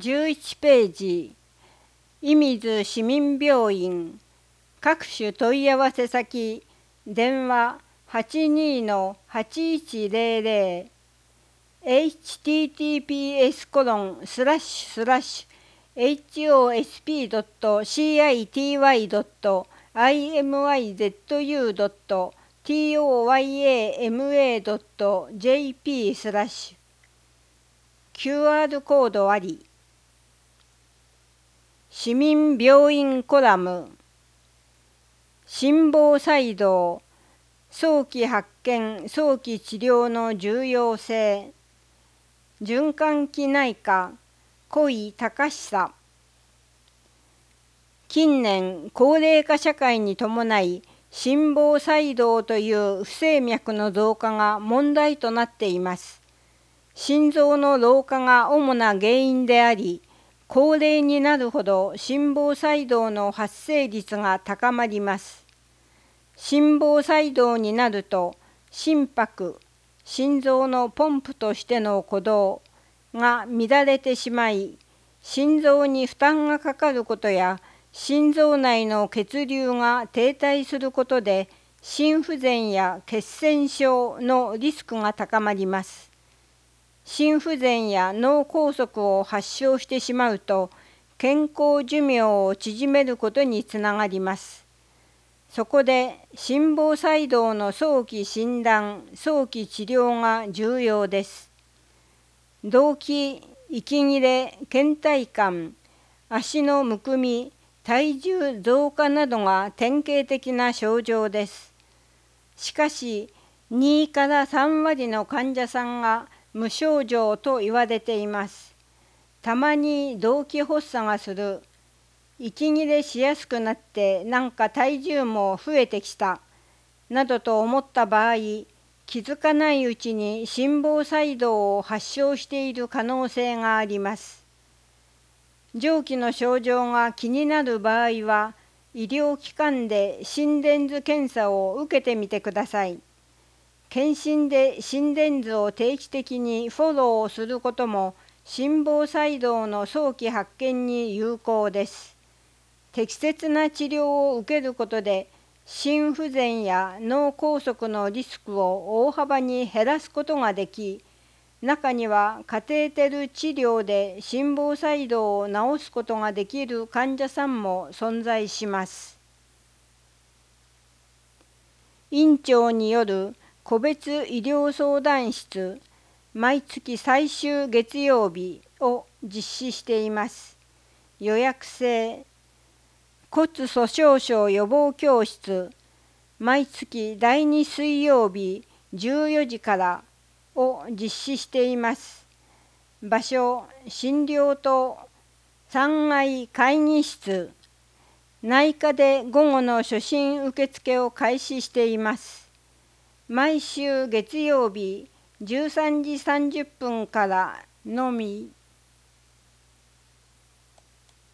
11ページ、射水市民病院、各種問い合わせ先、電話82-8100、https://hospitcy.toyama.jp/ QR コードあり。市民病院コラム、心房細動、早期発見・早期治療の重要性、循環器内科、小井隆久。近年、高齢化社会に伴い、心房細動という不整脈の増加が問題となっています。心臓の老化が主な原因であり、高齢になるほど心房細動の発生率が高まります。心房細動になると、心拍、心臓のポンプとしての鼓動が乱れてしまい、心臓に負担がかかることや、心臓内の血流が停滞することで、心不全や血栓症のリスクが高まります。心不全や脳梗塞を発症してしまうと、健康寿命を縮めることにつながります。そこで心房細動の早期診断・早期治療が重要です。動悸、息切れ、倦怠感、足のむくみ、体重増加などが典型的な症状です。しかし、2から3割の患者さんが無症状と言われています。たまに動悸発作がする、息切れしやすくなってなんか体重も増えてきた、などと思った場合、気づかないうちに心房細動を発症している可能性があります。上記の症状が気になる場合は、医療機関で心電図検査を受けてみてください。検診で心電図を定期的にフォローすることも、心房細動の早期発見に有効です。適切な治療を受けることで、心不全や脳梗塞のリスクを大幅に減らすことができ、中にはカテーテル治療で心房細動を治すことができる患者さんも存在します。院長による個別医療相談室、毎月最終月曜日を実施しています。予約制。骨粗鬆症予防教室、毎月第2水曜日14時からを実施しています。場所、診療棟3階会議室。内科で午後の初診受付を開始しています。毎週月曜日13時30分からのみ。